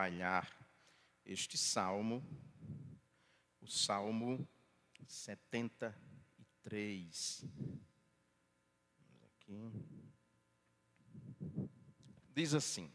trabalhar este salmo, o Salmo 73. Aqui. Diz assim: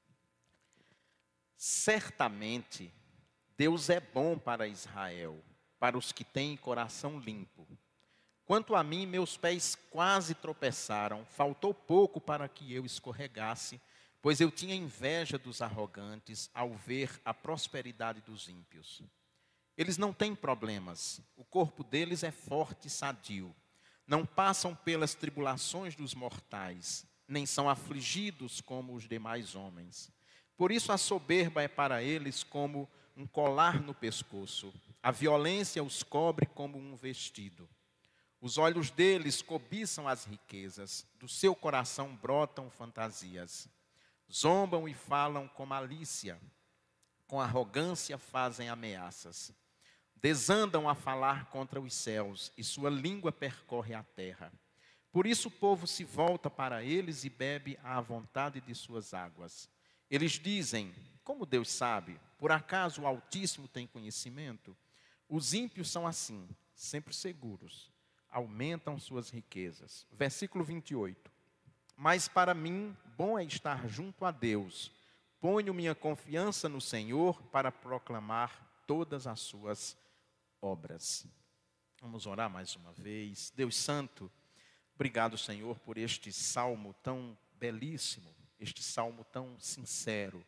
certamente Deus é bom para Israel, para os que têm coração limpo. Quanto a mim, meus pés quase tropeçaram, faltou pouco para que eu escorregasse, pois eu tinha inveja dos arrogantes ao ver a prosperidade dos ímpios. Eles não têm problemas, o corpo deles é forte e sadio. Não passam pelas tribulações dos mortais, nem são afligidos como os demais homens. Por isso a soberba é para eles como um colar no pescoço, a violência os cobre como um vestido. Os olhos deles cobiçam as riquezas, do seu coração brotam fantasias. Zombam e falam com malícia, com arrogância fazem ameaças. Desandam a falar contra os céus, e sua língua percorre a terra. Por isso o povo se volta para eles e bebe à vontade de suas águas. Eles dizem: como Deus sabe? Por acaso o Altíssimo tem conhecimento? Os ímpios são assim, sempre seguros. Aumentam suas riquezas. Versículo 28. Mas para mim, bom é estar junto a Deus. Ponho minha confiança no Senhor para proclamar todas as suas obras. Vamos orar mais uma vez. Deus Santo, obrigado, Senhor, por este salmo tão belíssimo, este salmo tão sincero,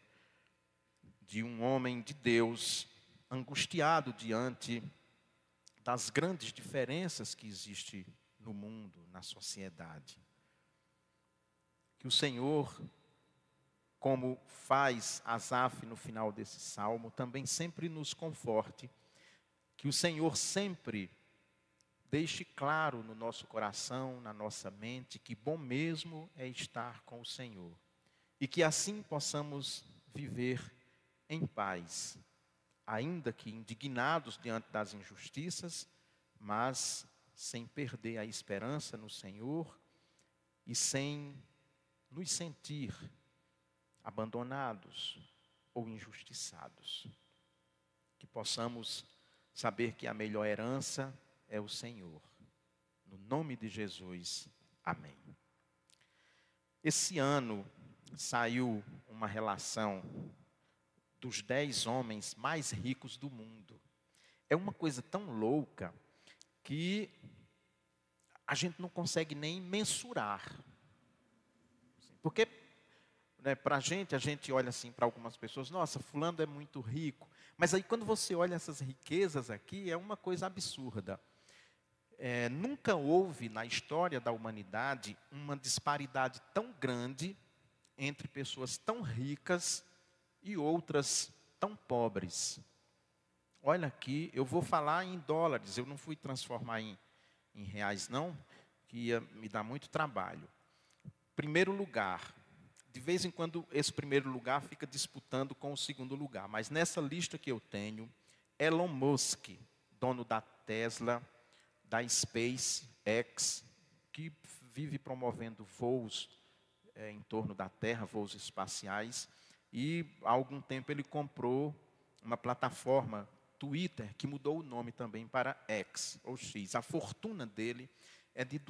de um homem de Deus angustiado diante das grandes diferenças que existem no mundo, na sociedade. Que o Senhor, como faz Asaf no final desse salmo, também sempre nos conforte. Que o Senhor sempre deixe claro no nosso coração, na nossa mente, que bom mesmo é estar com o Senhor. E que assim possamos viver em paz, ainda que indignados diante das injustiças, mas sem perder a esperança no Senhor e sem nos sentir abandonados ou injustiçados. Que possamos saber que a melhor herança é o Senhor. No nome de Jesus, amém. Esse ano saiu uma relação dos 10 homens mais ricos do mundo. É uma coisa tão louca que a gente não consegue nem mensurar. Porque, né, para a gente olha assim para algumas pessoas, nossa, fulano é muito rico. Mas aí quando você olha essas riquezas aqui, é uma coisa absurda. Nunca houve na história da humanidade uma disparidade tão grande entre pessoas tão ricas e outras tão pobres. Olha aqui, eu vou falar em dólares, eu não fui transformar em reais não, que ia me dar muito trabalho. Primeiro lugar, de vez em quando esse primeiro lugar fica disputando com o segundo lugar, mas nessa lista que eu tenho, Elon Musk, dono da Tesla, da SpaceX, que vive promovendo voos em torno da Terra, voos espaciais, e há algum tempo ele comprou uma plataforma, Twitter, que mudou o nome também para X, ou X. A fortuna dele é de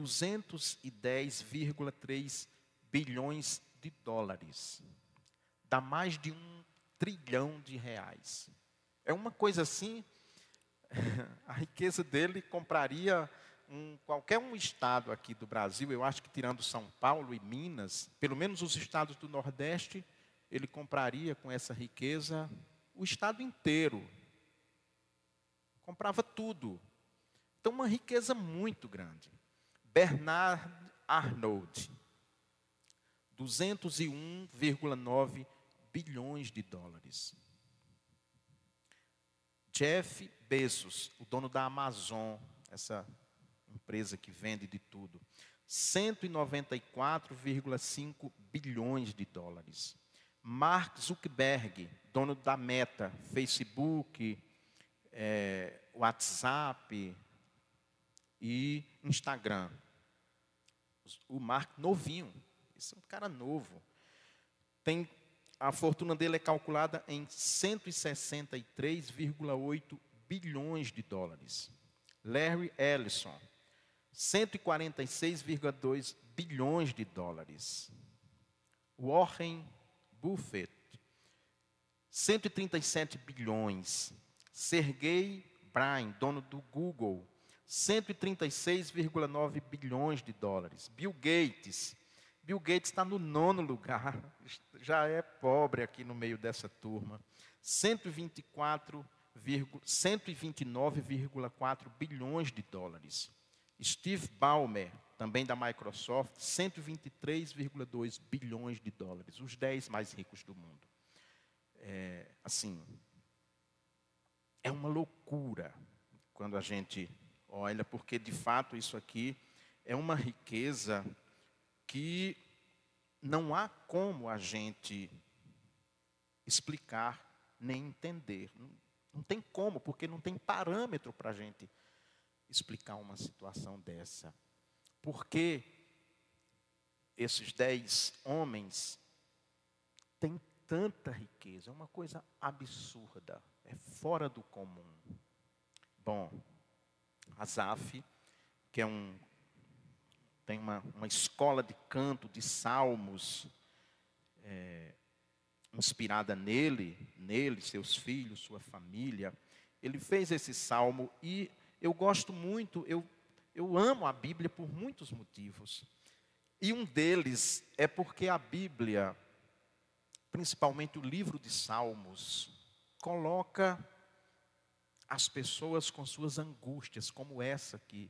210,3 bilhões de dólares. Dá mais de 1 trilhão de reais. É uma coisa assim, a riqueza dele compraria qualquer um estado aqui do Brasil, eu acho que tirando São Paulo e Minas, pelo menos os estados do Nordeste, ele compraria com essa riqueza o estado inteiro. Comprava tudo. Então, uma riqueza muito grande. Bernard Arnault, 201,9 bilhões de dólares. Jeff Bezos, o dono da Amazon, essa empresa que vende de tudo, 194,5 bilhões de dólares. Mark Zuckerberg, dono da Meta, Facebook, WhatsApp e Instagram. O Mark novinho, esse é um cara novo. Tem a fortuna dele é calculada em 163,8 bilhões de dólares. Larry Ellison, 146,2 bilhões de dólares. Warren Buffett, 137 bilhões. Sergey Brin, dono do Google, 136,9 bilhões de dólares. Bill Gates está no 9º lugar, já é pobre aqui no meio dessa turma. 129,4 bilhões de dólares. Steve Ballmer, também da Microsoft, 123,2 bilhões de dólares, os 10 mais ricos do mundo. É uma loucura quando a gente olha, porque de fato isso aqui é uma riqueza que não há como a gente explicar nem entender. Não tem como, porque não tem parâmetro para a gente explicar uma situação dessa. Porque esses 10 homens têm tanta riqueza, é uma coisa absurda, é fora do comum. Bom, Asaf, que tem uma escola de canto, de salmos, inspirada nele, seus filhos, sua família. Ele fez esse salmo e eu gosto muito, eu amo a Bíblia por muitos motivos. E um deles é porque a Bíblia, principalmente o livro de Salmos, coloca as pessoas com suas angústias, como essa que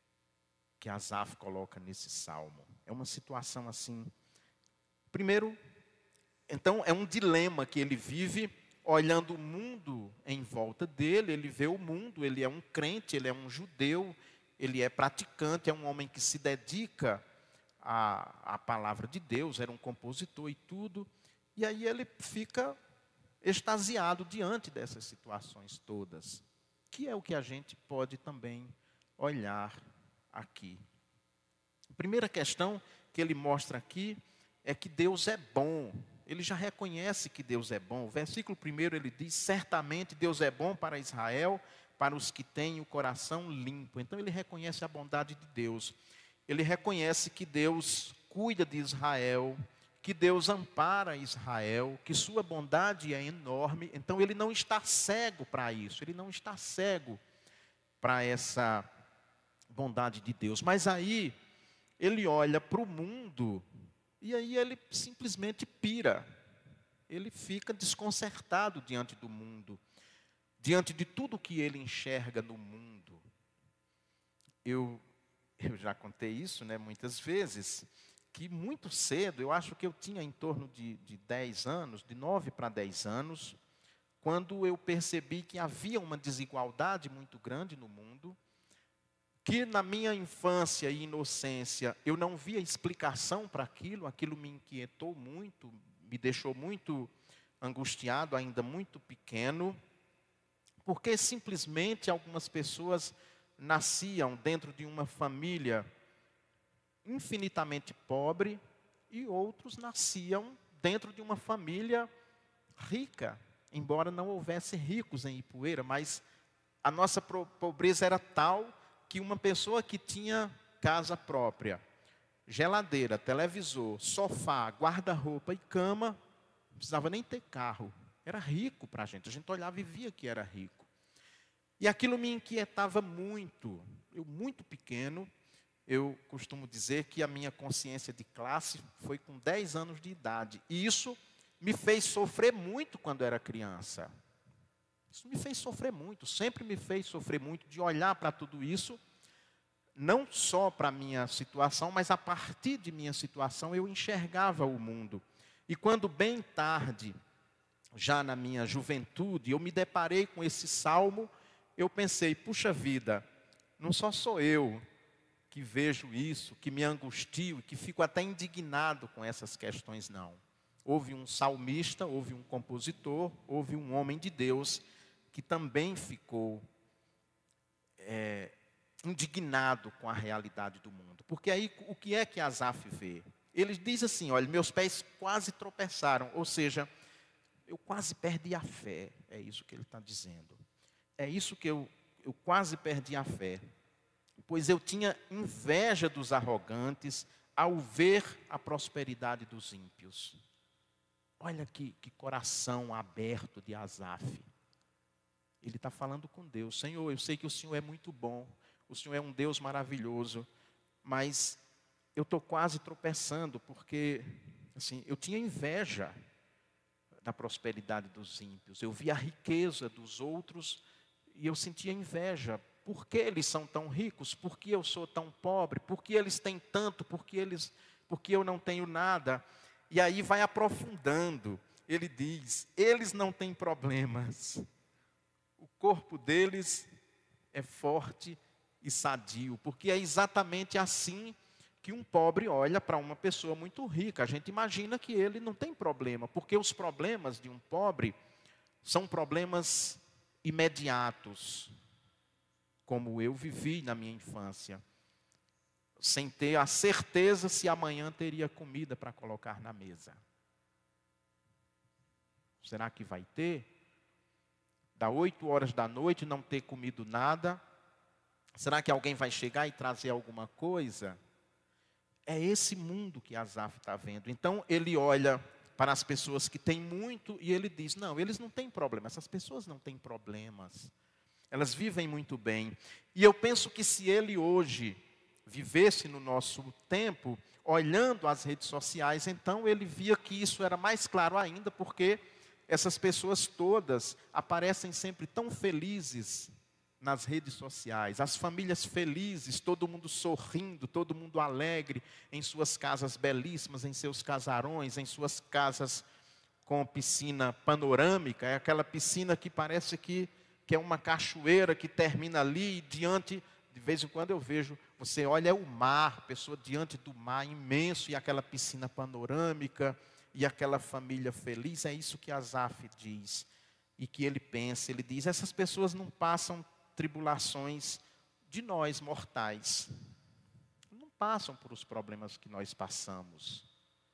Asaf coloca nesse salmo. É uma situação assim. Primeiro, então, é um dilema que ele vive, olhando o mundo em volta dele. Ele vê o mundo, ele é um crente, ele é um judeu, ele é praticante, é um homem que se dedica à palavra de Deus, era um compositor e tudo. E aí ele fica extasiado diante dessas situações todas, que é o que a gente pode também olhar aqui. A primeira questão que ele mostra aqui é que Deus é bom. Ele já reconhece que Deus é bom. O versículo 1 ele diz: certamente Deus é bom para Israel, para os que têm o coração limpo. Então ele reconhece a bondade de Deus. Ele reconhece que Deus cuida de Israel, que Deus ampara Israel, que sua bondade é enorme. Então ele não está cego para isso, ele não está cego para essa bondade de Deus. Mas aí ele olha para o mundo e aí ele simplesmente pira. Ele fica desconcertado diante do mundo, diante de tudo que ele enxerga no mundo. Eu já contei isso, muitas vezes, que muito cedo, eu acho que eu tinha em torno de 10 anos, de 9 para 10 anos, quando eu percebi que havia uma desigualdade muito grande no mundo, que na minha infância e inocência eu não via explicação para aquilo me inquietou muito, me deixou muito angustiado, ainda muito pequeno, porque simplesmente algumas pessoas nasciam dentro de uma família infinitamente pobre e outros nasciam dentro de uma família rica, embora não houvesse ricos em Ipueira, mas a nossa pobreza era tal que uma pessoa que tinha casa própria, geladeira, televisor, sofá, guarda-roupa e cama, não precisava nem ter carro, era rico para a gente olhava e via que era rico. E aquilo me inquietava muito. Eu, muito pequeno, eu costumo dizer que a minha consciência de classe foi com 10 anos de idade. E isso me fez sofrer muito quando era criança. Isso me fez sofrer muito, sempre me fez sofrer muito de olhar para tudo isso, não só para a minha situação, mas a partir de minha situação eu enxergava o mundo. E quando bem tarde, já na minha juventude, eu me deparei com esse salmo, eu pensei, puxa vida, não só sou eu que vejo isso, que me angustio e que fico até indignado com essas questões, não. Houve um salmista, houve um compositor, houve um homem de Deus que também ficou indignado com a realidade do mundo. Porque aí o que é que Asaf vê? Ele diz assim, olha, meus pés quase tropeçaram, ou seja, eu quase perdi a fé, é isso que ele está dizendo. É isso que eu quase perdi a fé, pois eu tinha inveja dos arrogantes ao ver a prosperidade dos ímpios. Olha que coração aberto de Asaf. Ele está falando com Deus. Senhor, eu sei que o Senhor é muito bom, o Senhor é um Deus maravilhoso, mas eu estou quase tropeçando, porque assim, eu tinha inveja da prosperidade dos ímpios. Eu via a riqueza dos outros e eu sentia inveja. Por que eles são tão ricos? Por que eu sou tão pobre? Por que eles têm tanto? Por que eu não tenho nada? E aí vai aprofundando. Ele diz, eles não têm problemas. O corpo deles é forte e sadio, porque é exatamente assim que um pobre olha para uma pessoa muito rica. A gente imagina que ele não tem problema, porque os problemas de um pobre são problemas imediatos, como eu vivi na minha infância, sem ter a certeza se amanhã teria comida para colocar na mesa. Será que vai ter? Da 8 horas da noite não ter comido nada, será que alguém vai chegar e trazer alguma coisa? É esse mundo que Asaf está vendo. Então ele olha para as pessoas que têm muito e ele diz, não, eles não têm problema, essas pessoas não têm problemas. Elas vivem muito bem. E eu penso que se ele hoje vivesse no nosso tempo, olhando as redes sociais, então ele via que isso era mais claro ainda, porque essas pessoas todas aparecem sempre tão felizes nas redes sociais, as famílias felizes, todo mundo sorrindo, todo mundo alegre, em suas casas belíssimas, em seus casarões, em suas casas com piscina panorâmica, é aquela piscina que parece que é uma cachoeira que termina ali, e diante, de vez em quando eu vejo, você olha é o mar, pessoa diante do mar imenso, e aquela piscina panorâmica, e aquela família feliz. É isso que Asaf diz, e que ele pensa, ele diz, essas pessoas não passam tribulações de nós mortais, não passam por os problemas que nós passamos.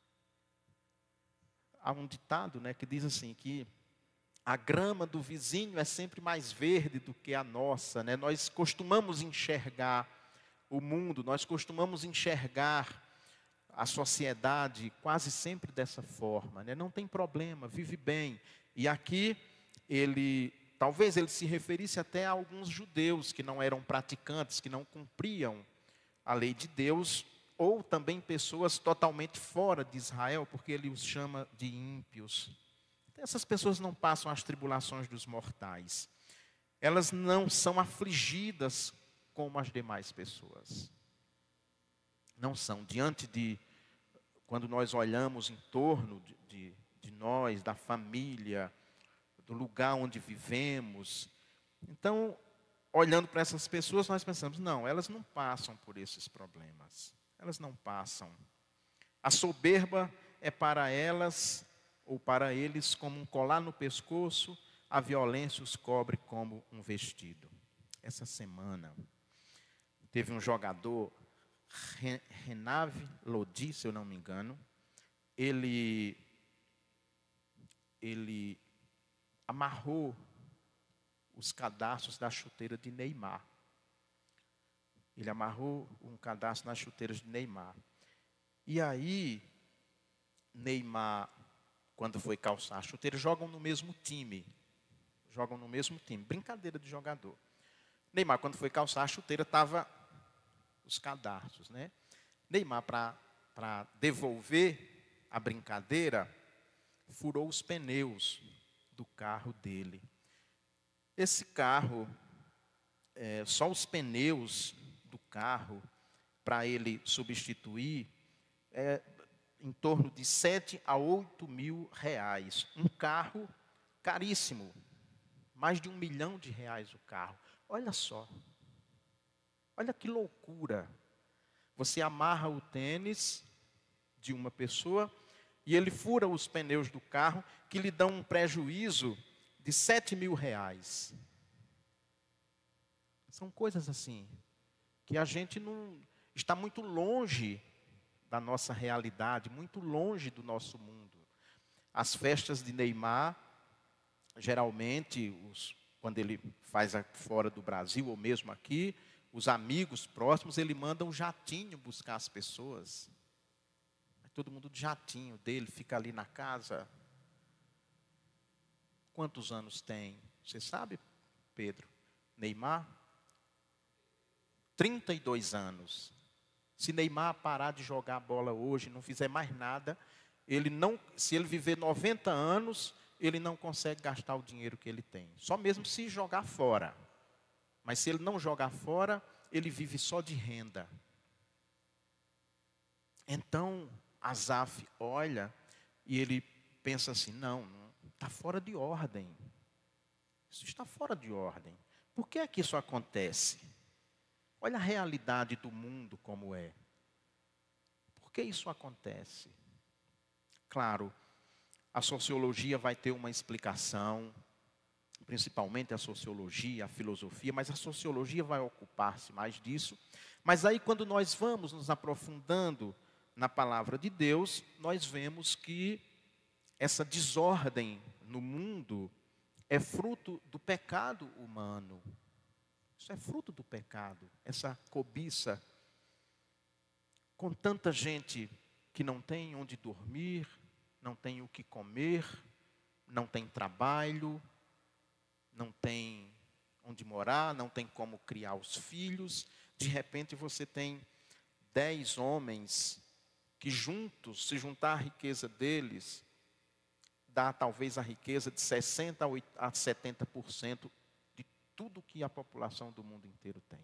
Há um ditado, né, que diz assim, que a grama do vizinho é sempre mais verde do que a nossa, né? Nós costumamos enxergar o mundo, nós costumamos enxergar a sociedade quase sempre dessa forma, né? Não tem problema, vive bem. E aqui talvez ele se referisse até a alguns judeus que não eram praticantes, que não cumpriam a lei de Deus, ou também pessoas totalmente fora de Israel, porque ele os chama de ímpios. Essas pessoas não passam as tribulações dos mortais. Elas não são afligidas como as demais pessoas. Não são. Quando nós olhamos em torno de nós, da família, do lugar onde vivemos. Então, olhando para essas pessoas, nós pensamos, não, elas não passam por esses problemas. Elas não passam. A soberba é para elas ou para eles como um colar no pescoço, a violência os cobre como um vestido. Essa semana, teve um jogador, Renave Lodi, se eu não me engano, ele amarrou os cadarços da chuteira de Neymar. Ele amarrou um cadastro nas chuteiras de Neymar. E aí, Neymar, quando foi calçar a chuteira, jogam no mesmo time. Brincadeira de jogador. Neymar, quando foi calçar a chuteira, estava os cadarços, né? Neymar, para devolver a brincadeira, furou os pneus do carro dele. Esse carro, só os pneus do carro, para ele substituir, em torno de 7 a 8 mil reais. Um carro caríssimo, mais de R$1 milhão o carro. Olha só, olha que loucura. Você amarra o tênis de uma pessoa e ele fura os pneus do carro, que lhe dão um prejuízo de 7 mil reais. São coisas assim, que a gente não está muito longe da nossa realidade, muito longe do nosso mundo. As festas de Neymar, geralmente, quando ele faz fora do Brasil ou mesmo aqui, os amigos próximos, ele manda um jatinho buscar as pessoas. Todo mundo de jatinho dele, fica ali na casa. Quantos anos tem? Você sabe, Pedro? Neymar? 32 anos. Se Neymar parar de jogar bola hoje, não fizer mais nada, se ele viver 90 anos, ele não consegue gastar o dinheiro que ele tem. Só mesmo se jogar fora. Mas se ele não jogar fora, ele vive só de renda. Então, Asaf olha e ele pensa assim, não, está fora de ordem. Isso está fora de ordem. Por que é que isso acontece? Olha a realidade do mundo como é. Por que isso acontece? Claro, a sociologia vai ter uma explicação, principalmente a sociologia, a filosofia, mas a sociologia vai ocupar-se mais disso. Mas aí quando nós vamos nos aprofundando na palavra de Deus, nós vemos que essa desordem no mundo é fruto do pecado humano. Isso é fruto do pecado, essa cobiça. Com tanta gente que não tem onde dormir, não tem o que comer, não tem trabalho, não tem onde morar, não tem como criar os filhos. De repente você tem 10 homens que juntos, se juntar a riqueza deles, dá talvez a riqueza de 60% a 70% de tudo que a população do mundo inteiro tem.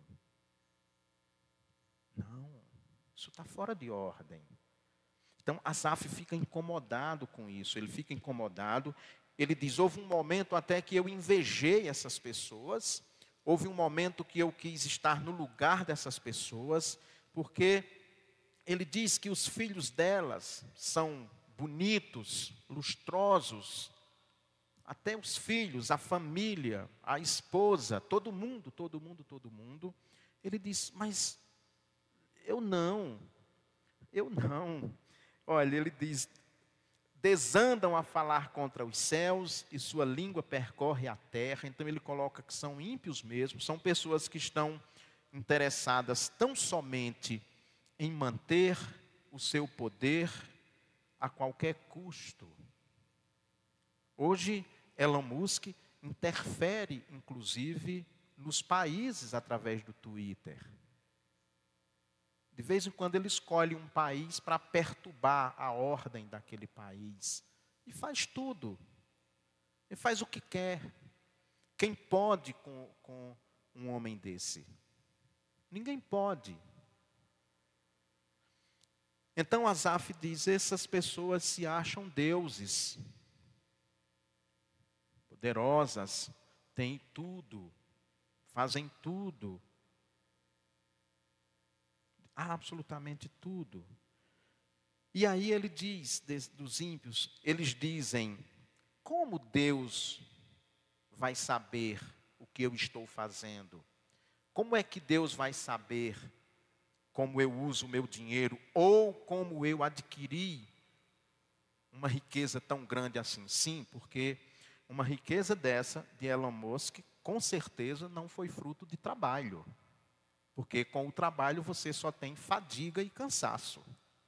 Não, isso está fora de ordem. Então, Asaf fica incomodado com isso, ele fica incomodado. Ele diz, houve um momento até que eu invejei essas pessoas, houve um momento que eu quis estar no lugar dessas pessoas, porque ele diz que os filhos delas são bonitos, lustrosos, até os filhos, a família, a esposa, todo mundo. Ele diz, mas eu não. Olha, ele diz, desandam a falar contra os céus e sua língua percorre a terra. Então ele coloca que são ímpios mesmo, são pessoas que estão interessadas tão somente em manter o seu poder a qualquer custo. Hoje, Elon Musk interfere, inclusive, nos países através do Twitter. De vez em quando ele escolhe um país para perturbar a ordem daquele país. E faz tudo. Ele faz o que quer. Quem pode com um homem desse? Ninguém pode. Então Asaf diz, essas pessoas se acham deuses. Poderosas, têm tudo, fazem tudo. Absolutamente tudo. E aí ele diz, dos ímpios, eles dizem, como Deus vai saber o que eu estou fazendo? Como é que Deus vai saber como eu uso o meu dinheiro, ou como eu adquiri uma riqueza tão grande assim? Sim, porque uma riqueza dessa, de Elon Musk, com certeza não foi fruto de trabalho. Porque com o trabalho você só tem fadiga e cansaço.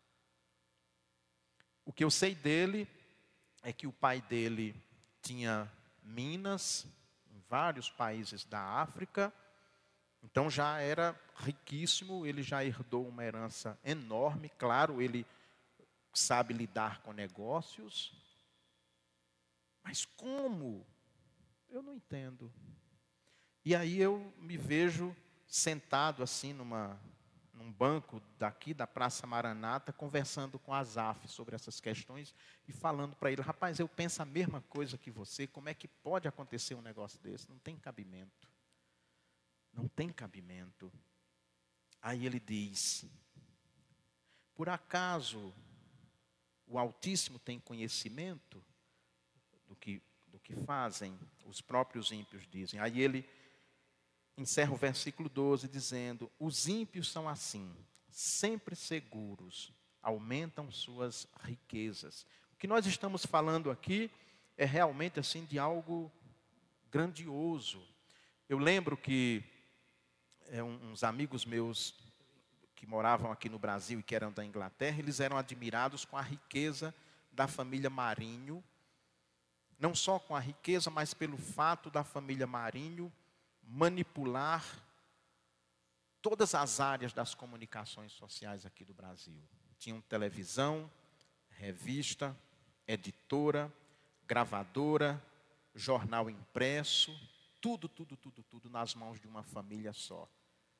O que eu sei dele é que o pai dele tinha minas em vários países da África. Então já era riquíssimo, ele já herdou uma herança enorme. Claro, ele sabe lidar com negócios. Mas como? Eu não entendo. E aí eu me vejo sentado assim num banco daqui da Praça Maranata, conversando com Asaf sobre essas questões e falando para ele, rapaz, eu penso a mesma coisa que você, como é que pode acontecer um negócio desse? Não tem cabimento. Não tem cabimento. Aí ele diz, por acaso o Altíssimo tem conhecimento do que fazem? Os próprios ímpios dizem. Aí ele encerra o versículo 12 dizendo, os ímpios são assim, sempre seguros, aumentam suas riquezas. O que nós estamos falando aqui é realmente assim de algo grandioso. Eu lembro que uns amigos meus que moravam aqui no Brasil e que eram da Inglaterra, eles eram admirados com a riqueza da família Marinho, não só com a riqueza, mas pelo fato da família Marinho manipular todas as áreas das comunicações sociais aqui do Brasil. Tinham televisão, revista, editora, gravadora, jornal impresso, tudo nas mãos de uma família só.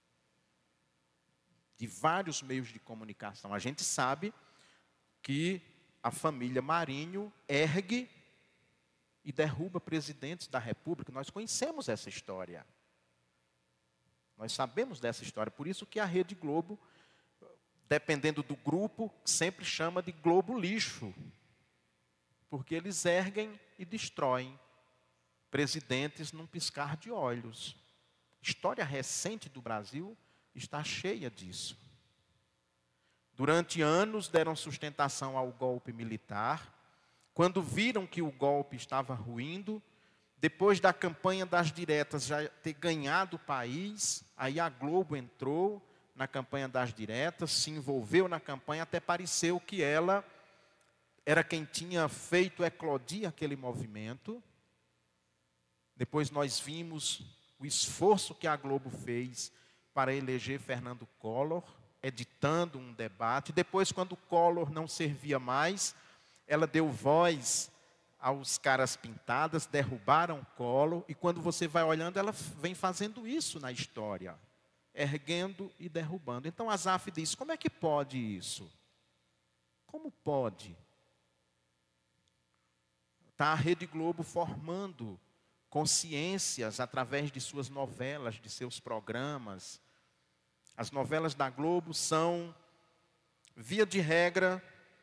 De vários meios de comunicação. A gente sabe que a família Marinho ergue e derruba presidentes da República. Nós conhecemos essa história. Nós sabemos dessa história. Por isso que a Rede Globo, dependendo do grupo, sempre chama de Globo Lixo. Porque eles erguem e destroem presidentes num piscar de olhos. História recente do Brasil está cheia disso. Durante anos deram sustentação ao golpe militar. Quando viram que o golpe estava ruindo, depois da campanha das diretas já ter ganhado o país, aí a Globo entrou na campanha das diretas, se envolveu na campanha, até pareceu que ela era quem tinha feito eclodir aquele movimento. Depois nós vimos o esforço que a Globo fez para eleger Fernando Collor, editando um debate. Depois, quando o Collor não servia mais, ela deu voz aos caras pintadas, derrubaram Collor, e quando você vai olhando, ela vem fazendo isso na história, erguendo e derrubando. Então Asaf diz, como é que pode isso? Como pode? Está a Rede Globo formando consciências através de suas novelas, de seus programas. As novelas da Globo são, via de regra,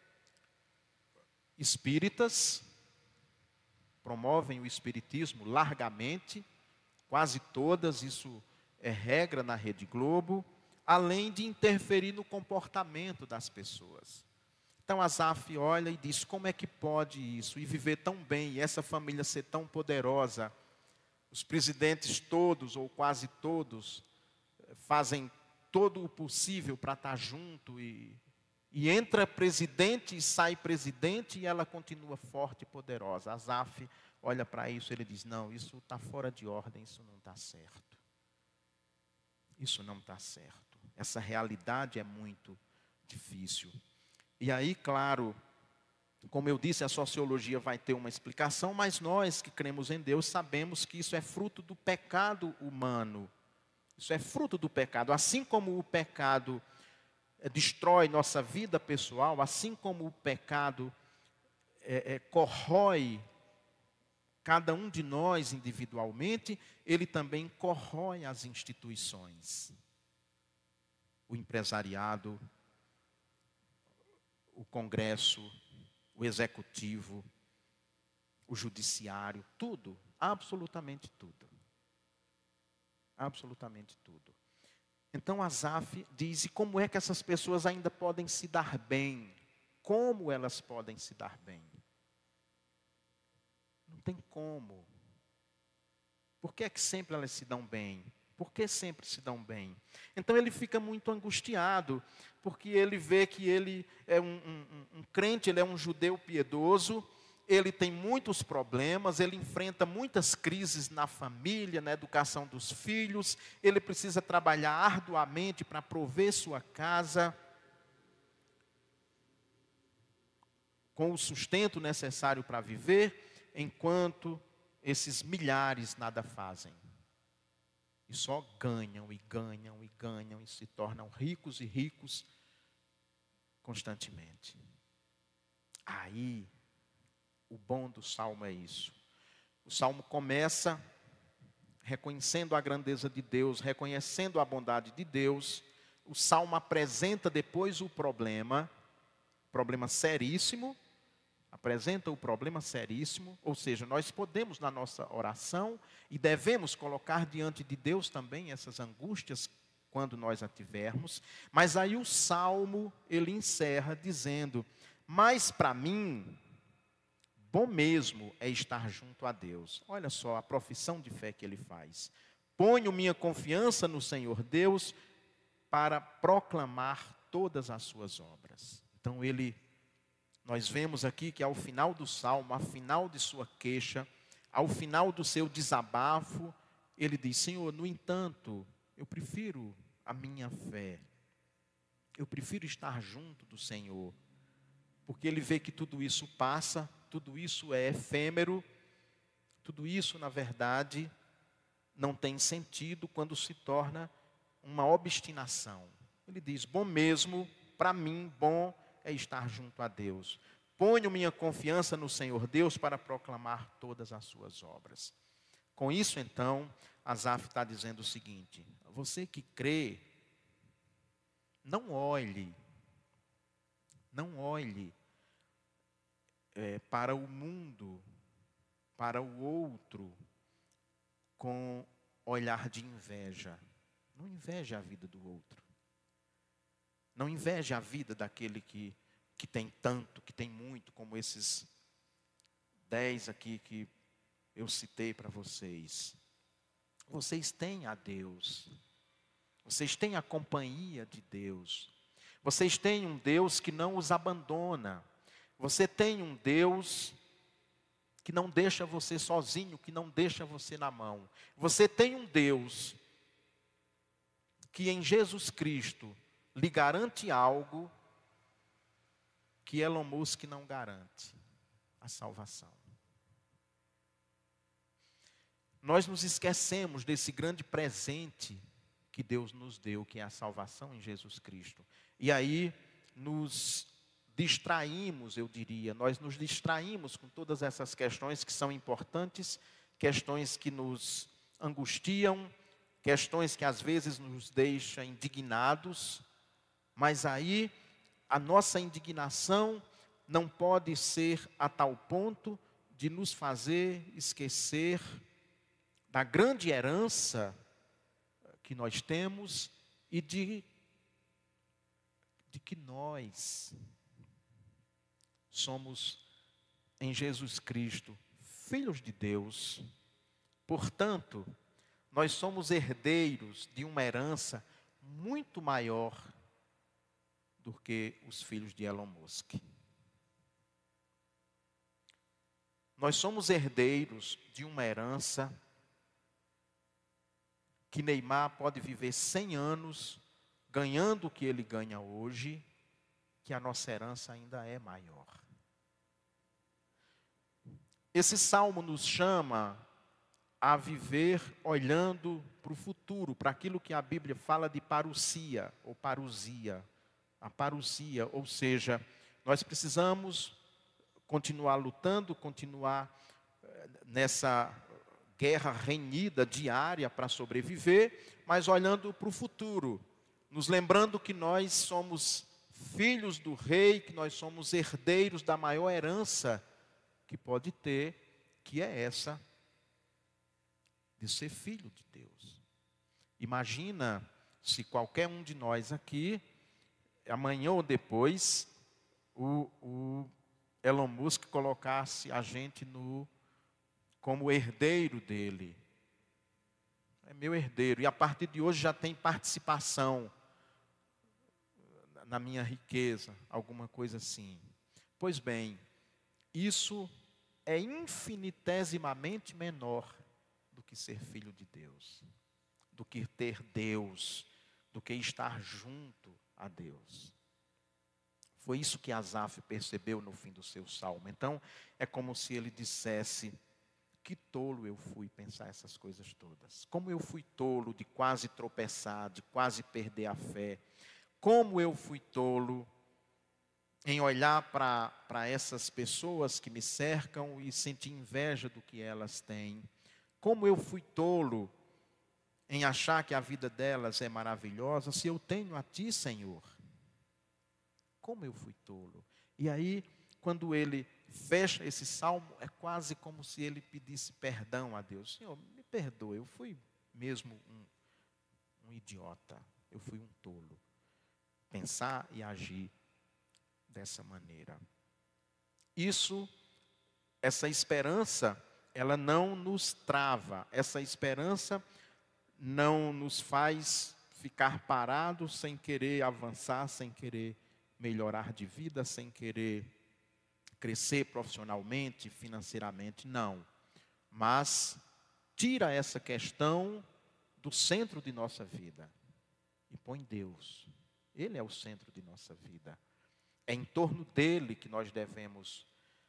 espíritas, promovem o espiritismo largamente, quase todas, isso é regra na Rede Globo, além de interferir no comportamento das pessoas. Então Asaf olha e diz, como é que pode isso? E viver tão bem, e essa família ser tão poderosa. Os presidentes todos, ou quase todos, fazem todo o possível para estar junto, e entra presidente e sai presidente, e ela continua forte e poderosa. Asaf olha para isso, ele diz, não, isso está fora de ordem, isso não está certo. Isso não está certo. Essa realidade é muito difícil. E aí, claro, como eu disse, a sociologia vai ter uma explicação, mas nós que cremos em Deus sabemos que isso é fruto do pecado humano. Isso é fruto do pecado. Assim como o pecado destrói nossa vida pessoal, assim como o pecado corrói cada um de nós individualmente, ele também corrói as instituições. O empresariado, o Congresso, o Executivo, o Judiciário, tudo, absolutamente tudo. Absolutamente tudo. Então Asaf diz, e como é que essas pessoas ainda podem se dar bem? Como elas podem se dar bem? Não tem como. Por que é que sempre elas se dão bem? Por que sempre se dão bem? Então ele fica muito angustiado, porque ele vê que ele é um crente, ele é um judeu piedoso, ele tem muitos problemas, ele enfrenta muitas crises na família, na educação dos filhos, ele precisa trabalhar arduamente para prover sua casa, com o sustento necessário para viver, enquanto esses milhares nada fazem. E só ganham e ganham e ganham e se tornam ricos e ricos constantemente. Aí, o bom do Salmo é isso. O Salmo começa reconhecendo a grandeza de Deus, reconhecendo a bondade de Deus. O Salmo apresenta depois o problema seríssimo, apresenta o problema seríssimo, ou seja, nós podemos na nossa oração e devemos colocar diante de Deus também essas angústias quando nós a tivermos. Mas aí o Salmo, ele encerra dizendo: mas para mim, bom mesmo é estar junto a Deus. Olha só a profissão de fé que ele faz. Ponho minha confiança no Senhor Deus para proclamar todas as suas obras. Então nós vemos aqui que ao final do Salmo, ao final de sua queixa, ao final do seu desabafo, ele diz: Senhor, no entanto, eu prefiro a minha fé. Eu prefiro estar junto do Senhor. Porque ele vê que tudo isso passa, tudo isso é efêmero, tudo isso, na verdade, não tem sentido quando se torna uma obstinação. Ele diz: bom mesmo, para mim, bom é estar junto a Deus. Ponho minha confiança no Senhor Deus para proclamar todas as suas obras. Com isso, então, Asaf está dizendo o seguinte: você que crê, não olhe para o mundo, para o outro, com olhar de inveja. Não inveje a vida do outro. Não inveje a vida daquele que tem tanto, que tem muito, como esses 10 aqui que eu citei para vocês. Vocês têm a Deus. Vocês têm a companhia de Deus. Vocês têm um Deus que não os abandona. Você tem um Deus que não deixa você sozinho, que não deixa você na mão. Você tem um Deus que em Jesus Cristo lhe garante algo que Elon Musk não garante: a salvação. Nós nos esquecemos desse grande presente que Deus nos deu, que é a salvação em Jesus Cristo. E aí nos distraímos, eu diria, nós nos distraímos com todas essas questões que são importantes, questões que nos angustiam, questões que às vezes nos deixam indignados, mas aí a nossa indignação não pode ser a tal ponto de nos fazer esquecer da grande herança que nós temos e de que nós somos em Jesus Cristo filhos de Deus. Portanto, nós somos herdeiros de uma herança muito maior do que os filhos de Elon Musk. Nós somos herdeiros de uma herança que Neymar pode viver 100 anos ganhando o que ele ganha hoje, que a nossa herança ainda é maior. Esse salmo nos chama a viver olhando para o futuro, para aquilo que a Bíblia fala de parousia ou parousia. A parousia, ou seja, nós precisamos continuar lutando, continuar nessa guerra renhida diária para sobreviver, mas olhando para o futuro, nos lembrando que nós somos filhos do rei, que nós somos herdeiros da maior herança que pode ter, que é essa de ser filho de Deus. Imagina se qualquer um de nós aqui, amanhã ou depois, o Elon Musk colocasse a gente como herdeiro dele. É meu herdeiro. E a partir de hoje já tem participação na minha riqueza, alguma coisa assim. Pois bem, isso é infinitesimamente menor do que ser filho de Deus, do que ter Deus, do que estar junto a Deus. Foi isso que Asaf percebeu no fim do seu salmo. Então, é como se ele dissesse: que tolo eu fui pensar essas coisas todas. Como eu fui tolo de quase tropeçar, de quase perder a fé. Como eu fui tolo em olhar para essas pessoas que me cercam e sentir inveja do que elas têm. Como eu fui tolo em achar que a vida delas é maravilhosa, se eu tenho a Ti, Senhor. Como eu fui tolo. E aí, quando ele fecha esse salmo, é quase como se ele pedisse perdão a Deus. Senhor, me perdoe, eu fui mesmo um idiota. eu fui um tolo. Pensar e agir dessa maneira. Essa esperança, ela não nos trava. Essa esperança não nos faz ficar parados sem querer avançar, sem querer melhorar de vida, sem querer crescer profissionalmente, financeiramente, não. Mas tira essa questão do centro de nossa vida e põe Deus. Ele é o centro de nossa vida. É em torno dele que nós devemos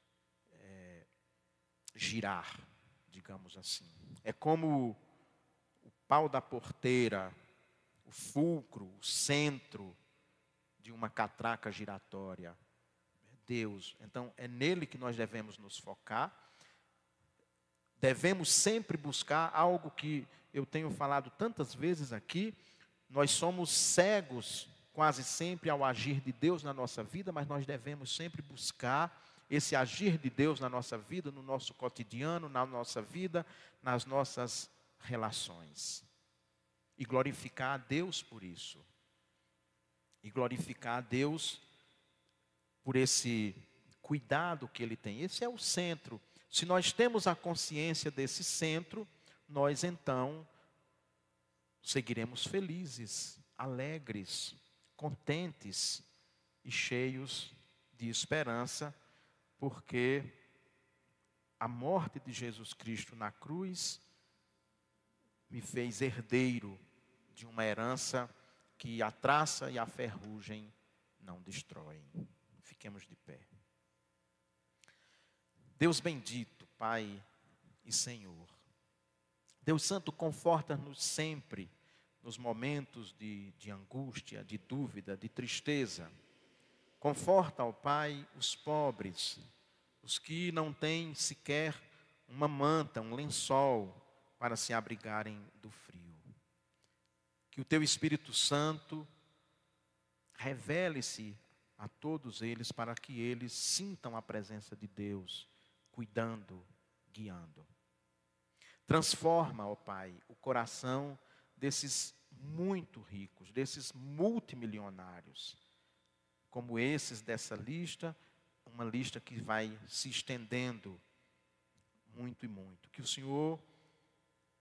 girar, digamos assim. É como o pau da porteira, o fulcro, o centro de uma catraca giratória. Deus. Então, é nele que nós devemos nos focar. Devemos sempre buscar algo que eu tenho falado tantas vezes aqui. Nós somos cegos quase sempre ao agir de Deus na nossa vida, mas nós devemos sempre buscar esse agir de Deus na nossa vida, no nosso cotidiano, na nossa vida, nas nossas relações. E glorificar a Deus por isso. E glorificar a Deus por esse cuidado que Ele tem. Esse é o centro. Se nós temos a consciência desse centro, nós então seguiremos felizes, alegres, contentes e cheios de esperança, porque a morte de Jesus Cristo na cruz me fez herdeiro de uma herança que a traça e a ferrugem não destroem. Fiquemos de pé. Deus bendito, Pai e Senhor. Deus Santo, conforta-nos sempre nos momentos de angústia, de dúvida, de tristeza. Conforta, ó Pai, os pobres, os que não têm sequer uma manta, um lençol para se abrigarem do frio. Que o Teu Espírito Santo revele-se a todos eles para que eles sintam a presença de Deus, cuidando, guiando. Transforma, ó Pai, o coração desses muito ricos, desses multimilionários, como esses dessa lista, uma lista que vai se estendendo muito e muito. Que o Senhor